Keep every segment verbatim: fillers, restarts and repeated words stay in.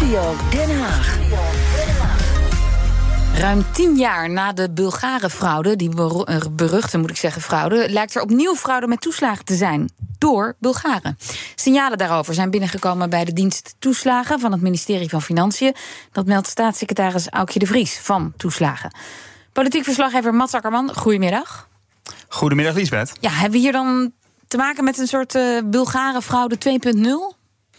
Studio Den Haag. Ruim tien jaar na de Bulgare-fraude, die beruchte moet ik zeggen fraude, lijkt er opnieuw fraude met toeslagen te zijn. Door Bulgaren. Signalen daarover zijn binnengekomen bij de dienst toeslagen van het ministerie van Financiën. Dat meldt staatssecretaris Aukje de Vries van Toeslagen. Politiek verslaggever Mats Akkerman, goedemiddag. Goedemiddag, Liesbeth. Ja, hebben we hier dan te maken met een soort uh, Bulgare-fraude twee punt nul?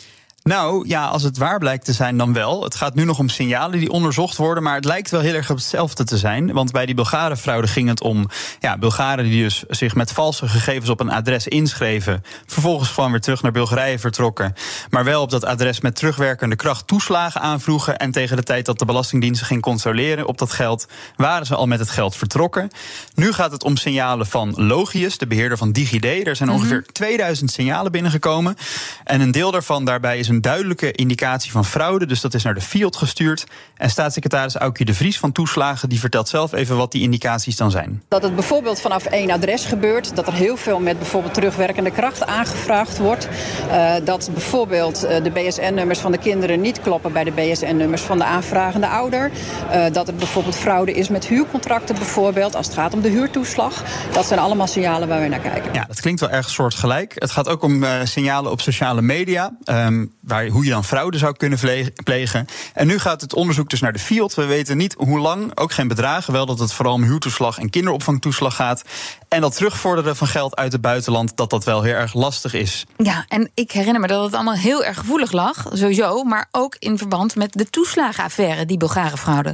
Nou ja, als het waar blijkt te zijn, dan wel. Het gaat nu nog om signalen die onderzocht worden, maar het lijkt wel heel erg op hetzelfde te zijn. Want bij die Bulgare-fraude ging het om ja, Bulgaren die dus zich met valse gegevens op een adres inschreven, vervolgens gewoon weer terug naar Bulgarije vertrokken, maar wel op dat adres met terugwerkende kracht toeslagen aanvroegen. En tegen de tijd dat de Belastingdienst ging controleren op dat geld, waren ze al met het geld vertrokken. Nu gaat het om signalen van Logius, de beheerder van DigiD. Er zijn ongeveer mm-hmm. tweeduizend signalen binnengekomen. En een deel daarvan daarbij is een duidelijke indicatie van fraude, dus dat is naar de Fiat gestuurd. En staatssecretaris Aukje de Vries van Toeslagen die vertelt zelf even wat die indicaties dan zijn. Dat het bijvoorbeeld vanaf één adres gebeurt, dat er heel veel met bijvoorbeeld terugwerkende kracht aangevraagd wordt. Uh, dat bijvoorbeeld uh, de B S N-nummers van de kinderen niet kloppen bij de B S N-nummers van de aanvragende ouder. Uh, dat er bijvoorbeeld fraude is met huurcontracten bijvoorbeeld, als het gaat om de huurtoeslag. Dat zijn allemaal signalen waar we naar kijken. Ja, dat klinkt wel erg soortgelijk. Het gaat ook om uh, signalen op sociale media, Um, waar, hoe je dan fraude zou kunnen plegen. En nu gaat het onderzoek dus naar de Fiat. We weten niet hoe lang, ook geen bedragen. Wel dat het vooral om huurtoeslag en kinderopvangtoeslag gaat. En dat terugvorderen van geld uit het buitenland, dat dat wel heel erg lastig is. Ja, en ik herinner me dat het allemaal heel erg gevoelig lag, sowieso, maar ook in verband met de toeslagenaffaire, die Bulgare-fraude.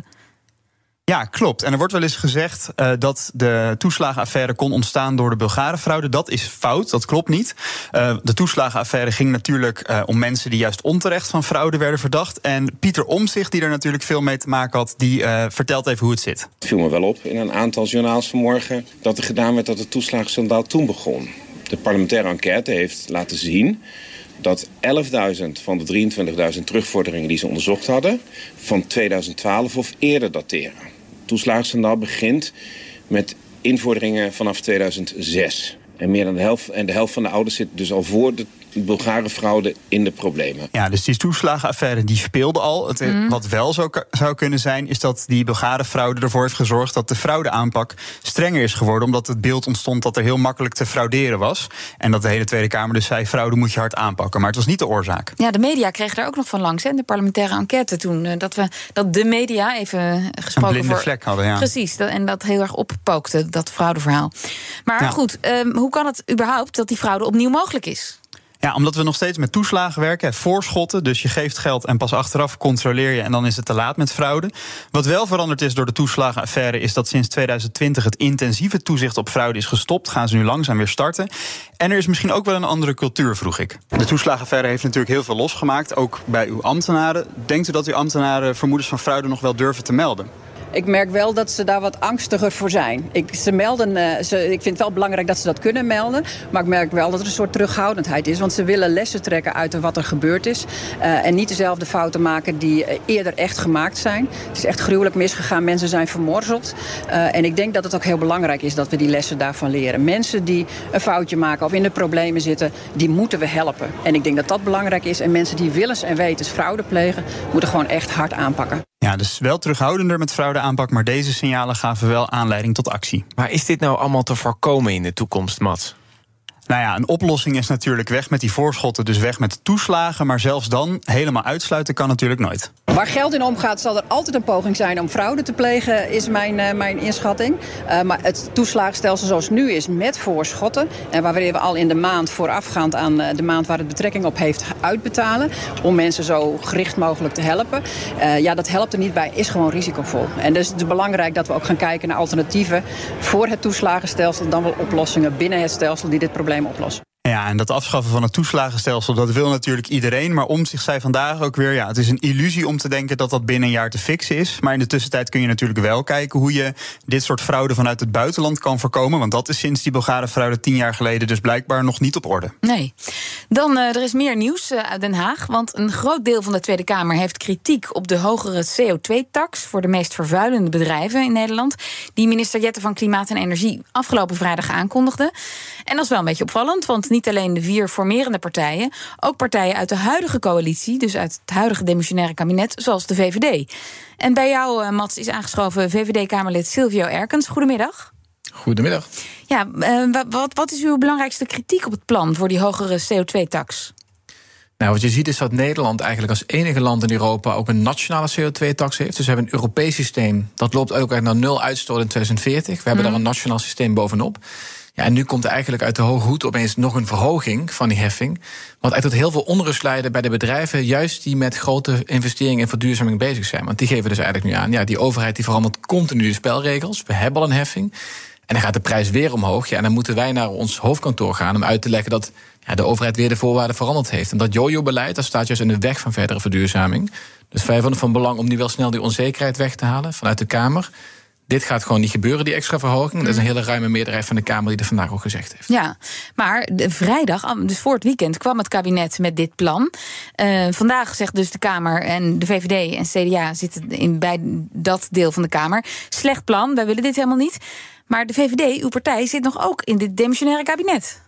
Ja, klopt. En er wordt wel eens gezegd uh, dat de toeslagenaffaire kon ontstaan door de Bulgare-fraude. Dat is fout, dat klopt niet. Uh, de toeslagenaffaire ging natuurlijk uh, om mensen die juist onterecht van fraude werden verdacht. En Pieter Omtzigt, die er natuurlijk veel mee te maken had, die uh, vertelt even hoe het zit. Het viel me wel op in een aantal journaals vanmorgen dat er gedaan werd dat het toeslagenschandaal toen begon. De parlementaire enquête heeft laten zien dat elfduizend van de drieëntwintigduizend terugvorderingen die ze onderzocht hadden van tweeduizend twaalf of eerder dateren. Het toeslagenschandaal begint met invorderingen vanaf tweeduizend zes. En meer dan de helft, en de helft van de ouders zit dus al voor de Bulgare fraude in de problemen. Ja, dus die toeslagenaffaire die speelde al. Het, mm. Wat wel zo zou kunnen zijn, is dat die Bulgare fraude ervoor heeft gezorgd dat de fraudeaanpak strenger is geworden, omdat het beeld ontstond dat er heel makkelijk te frauderen was. En dat de hele Tweede Kamer dus zei, fraude moet je hard aanpakken. Maar het was niet de oorzaak. Ja, de media kregen daar ook nog van langs, hè, de parlementaire enquête toen. Dat, we, dat de media, even gesproken een blinde voor, vlek hadden, ja. Precies, dat, en dat heel erg oppookte, dat fraudeverhaal. Maar ja. goed, um, hoe kan het überhaupt dat die fraude opnieuw mogelijk is? Ja, omdat we nog steeds met toeslagen werken, voorschotten. Dus je geeft geld en pas achteraf controleer je en dan is het te laat met fraude. Wat wel veranderd is door de toeslagenaffaire is dat sinds tweeduizend twintig het intensieve toezicht op fraude is gestopt. Gaan ze nu langzaam weer starten. En er is misschien ook wel een andere cultuur, vroeg ik. De toeslagenaffaire heeft natuurlijk heel veel losgemaakt, ook bij uw ambtenaren. Denkt u dat uw ambtenaren vermoedens van fraude nog wel durven te melden? Ik merk wel dat ze daar wat angstiger voor zijn. Ik, ze melden, uh, ze, ik vind het wel belangrijk dat ze dat kunnen melden. Maar ik merk wel dat er een soort terughoudendheid is. Want ze willen lessen trekken uit wat er gebeurd is. Uh, en niet dezelfde fouten maken die uh, eerder echt gemaakt zijn. Het is echt gruwelijk misgegaan. Mensen zijn vermorzeld. Uh, en ik denk dat het ook heel belangrijk is dat we die lessen daarvan leren. Mensen die een foutje maken of in de problemen zitten, die moeten we helpen. En ik denk dat dat belangrijk is. En mensen die willens en wetens fraude plegen, moeten gewoon echt hard aanpakken. Ja, dus wel terughoudender met fraudeaanpak, maar deze signalen gaven wel aanleiding tot actie. Maar is dit nou allemaal te voorkomen in de toekomst, Mats? Nou ja, een oplossing is natuurlijk weg met die voorschotten, dus weg met toeslagen. Maar zelfs dan, helemaal uitsluiten kan natuurlijk nooit. Waar geld in omgaat, zal er altijd een poging zijn om fraude te plegen, is mijn, uh, mijn inschatting. Uh, maar het toeslagenstelsel zoals het nu is, met voorschotten, en waar we al in de maand voorafgaand aan uh, de maand waar het betrekking op heeft uitbetalen, om mensen zo gericht mogelijk te helpen. Uh, ja, dat helpt er niet bij, is gewoon risicovol. En dus het is belangrijk dat we ook gaan kijken naar alternatieven voor het toeslagenstelsel, dan wel oplossingen binnen het stelsel die dit probleem oplossen. Ja, en dat afschaffen van het toeslagenstelsel, dat wil natuurlijk iedereen. Maar Omtzigt zei vandaag ook weer, ja, het is een illusie om te denken dat dat binnen een jaar te fixen is. Maar in de tussentijd kun je natuurlijk wel kijken hoe je dit soort fraude vanuit het buitenland kan voorkomen. Want dat is sinds die Bulgare fraude tien jaar geleden dus blijkbaar nog niet op orde. Nee. Dan, uh, er is meer nieuws uh, uit Den Haag. Want een groot deel van de Tweede Kamer heeft kritiek op de hogere C O twee tax voor de meest vervuilende bedrijven in Nederland, die minister Jette van Klimaat en Energie afgelopen vrijdag aankondigde. En dat is wel een beetje opvallend, want niet niet alleen de vier formerende partijen, ook partijen uit de huidige coalitie, dus uit het huidige demissionaire kabinet, zoals de V V D. En bij jou, Mats, is aangeschoven V V D-Kamerlid Silvio Erkens. Goedemiddag. Goedemiddag. Ja, uh, wat, wat is uw belangrijkste kritiek op het plan voor die hogere C O twee tax? Nou, wat je ziet is dat Nederland eigenlijk als enige land in Europa ook een nationale C O twee tax heeft. Dus we hebben een Europees systeem. Dat loopt ook uit naar nul uitstoot in twintig veertig. We hebben mm. daar een nationaal systeem bovenop. Ja, en nu komt er eigenlijk uit de hoge hoed opeens nog een verhoging van die heffing. Wat echt tot heel veel onrust leidde bij de bedrijven, juist die met grote investeringen in verduurzaming bezig zijn. Want die geven dus eigenlijk nu aan, ja, die overheid die verandert continu de spelregels. We hebben al een heffing. En dan gaat de prijs weer omhoog. Ja, en dan moeten wij naar ons hoofdkantoor gaan om uit te leggen dat ja, de overheid weer de voorwaarden veranderd heeft. En dat jojo-beleid, dat staat juist in de weg van verdere verduurzaming. Dus wij vonden het van belang om nu wel snel die onzekerheid weg te halen vanuit de Kamer. Dit gaat gewoon niet gebeuren, die extra verhoging. Dat is een hele ruime meerderheid van de Kamer die er vandaag ook gezegd heeft. Ja, maar de vrijdag, dus voor het weekend, kwam het kabinet met dit plan. Uh, vandaag zegt dus de Kamer en de V V D en C D A zitten in, bij dat deel van de Kamer. Slecht plan, wij willen dit helemaal niet. Maar de V V D, uw partij, zit nog ook in dit demissionaire kabinet.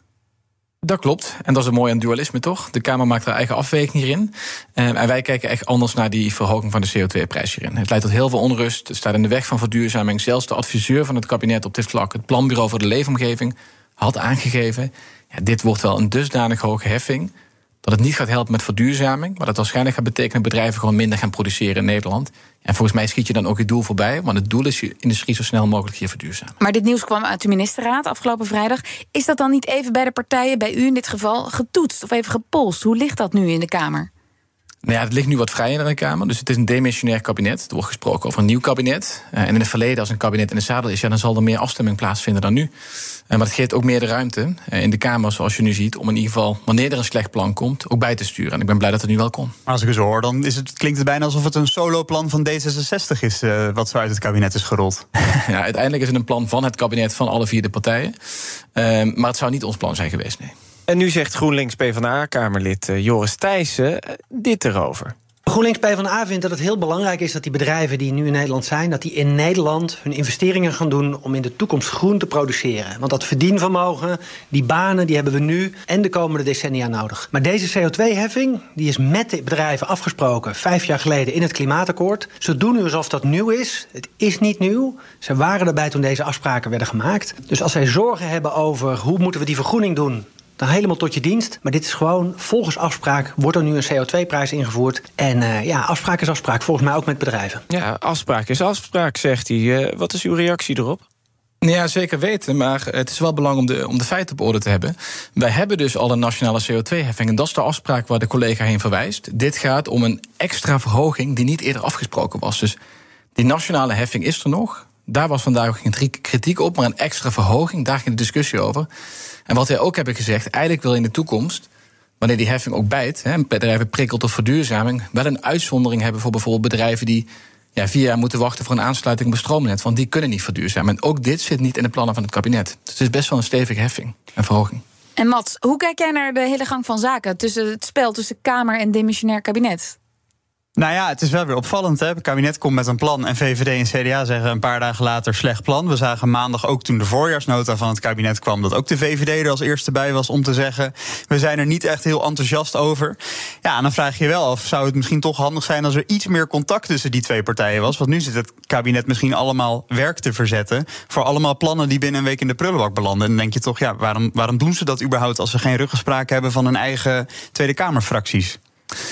Dat klopt. En dat is een mooi aan dualisme, toch? De Kamer maakt haar eigen afweging hierin. En wij kijken echt anders naar die verhoging van de C O twee prijs hierin. Het leidt tot heel veel onrust. Het staat in de weg van verduurzaming. Zelfs de adviseur van het kabinet op dit vlak, het Planbureau voor de Leefomgeving, had aangegeven, ja, dit wordt wel een dusdanig hoge heffing dat het niet gaat helpen met verduurzaming, maar dat waarschijnlijk gaat betekenen dat bedrijven gewoon minder gaan produceren in Nederland. En volgens mij schiet je dan ook je doel voorbij, want het doel is je industrie zo snel mogelijk hier verduurzamen. Maar dit nieuws kwam uit de ministerraad afgelopen vrijdag. Is dat dan niet even bij de partijen, bij u in dit geval, getoetst of even gepolst? Hoe ligt dat nu in de Kamer? Nou ja, het ligt nu wat vrijer in de Kamer. Dus het is een demissionair kabinet. Er wordt gesproken over een nieuw kabinet. Uh, en in het verleden, als een kabinet in de zadel is, ja, dan zal er meer afstemming plaatsvinden dan nu. Uh, maar het geeft ook meer de ruimte uh, in de Kamer, zoals je nu ziet, om in ieder geval, wanneer er een slecht plan komt, ook bij te sturen. En ik ben blij dat het nu wel kon. Maar als ik het zo hoor, dan is het, klinkt het bijna alsof het een soloplan van D zesenzestig is, uh, wat zo uit het kabinet is gerold. Ja, uiteindelijk is het een plan van het kabinet van alle vier de partijen. Uh, maar het zou niet ons plan zijn geweest, nee. En nu zegt GroenLinks PvdA-Kamerlid uh, Joris Thijssen uh, dit erover. GroenLinks PvdA vindt dat het heel belangrijk is dat die bedrijven die nu in Nederland zijn, dat die in Nederland hun investeringen gaan doen om in de toekomst groen te produceren. Want dat verdienvermogen, die banen, die hebben we nu en de komende decennia nodig. Maar deze C O twee heffing, die is met de bedrijven afgesproken vijf jaar geleden in het klimaatakkoord. Ze doen nu alsof dat nieuw is. Het is niet nieuw. Ze waren erbij toen deze afspraken werden gemaakt. Dus als zij zorgen hebben over hoe moeten we die vergroening doen, dan helemaal tot je dienst. Maar dit is gewoon, volgens afspraak wordt er nu een C O twee prijs ingevoerd. En uh, ja, afspraak is afspraak, volgens mij ook met bedrijven. Ja, afspraak is afspraak, zegt hij. Uh, wat is uw reactie erop? Ja, zeker weten, maar het is wel belangrijk om de, om de feiten op orde te hebben. Wij hebben dus al een nationale C O twee heffing en dat is de afspraak waar de collega heen verwijst. Dit gaat om een extra verhoging die niet eerder afgesproken was. Dus die nationale heffing is er nog. Daar was vandaag ook geen kritiek op, maar een extra verhoging, daar ging de discussie over. En wat wij ook hebben gezegd, eigenlijk wil in de toekomst, wanneer die heffing ook bijt, hè, bedrijven prikkelt tot verduurzaming, wel een uitzondering hebben voor bijvoorbeeld bedrijven die ja, vier jaar moeten wachten voor een aansluiting op een stroomnet, want die kunnen niet verduurzamen. En ook dit zit niet in de plannen van het kabinet. Dus het is best wel een stevige heffing en verhoging. En Mats, hoe kijk jij naar de hele gang van zaken tussen het spel tussen Kamer en demissionair kabinet? Nou ja, het is wel weer opvallend. Hè? Het kabinet komt met een plan en V V D en C D A zeggen een paar dagen later slecht plan. We zagen maandag ook toen de voorjaarsnota van het kabinet kwam dat ook de V V D er als eerste bij was om te zeggen we zijn er niet echt heel enthousiast over. Ja, en dan vraag je je wel af, zou het misschien toch handig zijn als er iets meer contact tussen die twee partijen was? Want nu zit het kabinet misschien allemaal werk te verzetten voor allemaal plannen die binnen een week in de prullenbak belanden. En dan denk je toch, ja, waarom, waarom doen ze dat überhaupt als ze geen ruggespraak hebben van hun eigen Tweede Kamerfracties?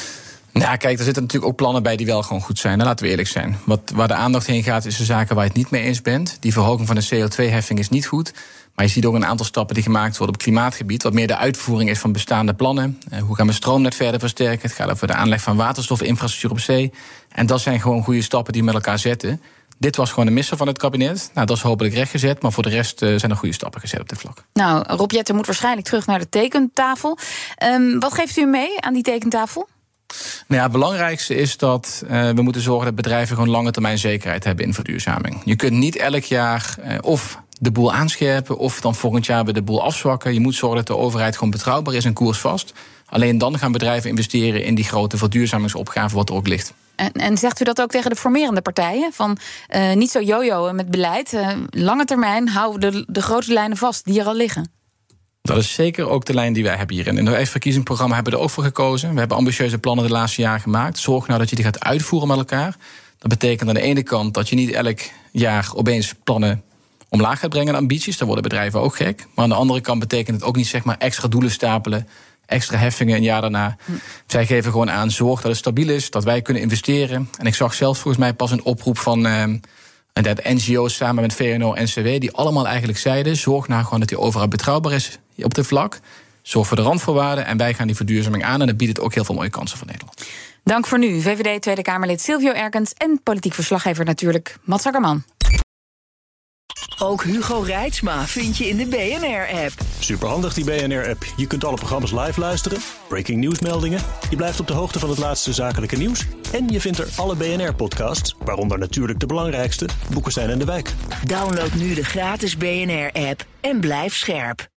Nou, kijk, er zitten natuurlijk ook plannen bij die wel gewoon goed zijn. Dan laten we eerlijk zijn. Wat, waar de aandacht heen gaat, is de zaken waar je het niet mee eens bent. Die verhoging van de C O twee heffing is niet goed. Maar je ziet ook een aantal stappen die gemaakt worden op het klimaatgebied. Wat meer de uitvoering is van bestaande plannen. Eh, hoe gaan we stroomnet verder versterken? Het gaat over de aanleg van waterstofinfrastructuur op zee. En dat zijn gewoon goede stappen die we met elkaar zetten. Dit was gewoon een misser van het kabinet. Nou, dat is hopelijk rechtgezet. Maar voor de rest uh, zijn er goede stappen gezet op dit vlak. Nou, Rob Jetten moet waarschijnlijk terug naar de tekentafel. Um, wat geeft u mee aan die tekentafel? Nou ja, het belangrijkste is dat uh, we moeten zorgen dat bedrijven gewoon lange termijn zekerheid hebben in verduurzaming. Je kunt niet elk jaar uh, of de boel aanscherpen of dan volgend jaar weer de boel afzwakken. Je moet zorgen dat de overheid gewoon betrouwbaar is en koersvast. Alleen dan gaan bedrijven investeren in die grote verduurzamingsopgave wat er ook ligt. En, en zegt u dat ook tegen de formerende partijen? Van uh, niet zo jojoen met beleid. Uh, lange termijn houden we de, de grote lijnen vast die er al liggen. Dat is zeker ook de lijn die wij hebben hierin. In het verkiezingsprogramma hebben we er ook voor gekozen. We hebben ambitieuze plannen de laatste jaren gemaakt. Zorg nou dat je die gaat uitvoeren met elkaar. Dat betekent aan de ene kant dat je niet elk jaar opeens plannen omlaag gaat brengen en ambities. Daar worden bedrijven ook gek. Maar aan de andere kant betekent het ook niet zeg maar extra doelen stapelen, extra heffingen een jaar daarna. Hm. Zij geven gewoon aan, zorg dat het stabiel is, dat wij kunnen investeren. En ik zag zelfs volgens mij pas een oproep van uh, de N G O's samen met V N O en N C W, die allemaal eigenlijk zeiden, zorg nou gewoon dat die overheid betrouwbaar is op dit vlak. Zorg voor de randvoorwaarden en wij gaan die verduurzaming aan. En dat biedt het ook heel veel mooie kansen voor Nederland. Dank voor nu, V V D Tweede Kamerlid Silvio Erkens en politiek verslaggever natuurlijk Mats Akkerman. Ook Hugo Reitsma vind je in de B N R-app. Superhandig die B N R-app. Je kunt alle programma's live luisteren, breaking nieuwsmeldingen. Je blijft op de hoogte van het laatste zakelijke nieuws. En je vindt er alle B N R-podcasts, waaronder natuurlijk de belangrijkste, Boekenstein en de Wijk. Download nu de gratis B N R-app en blijf scherp.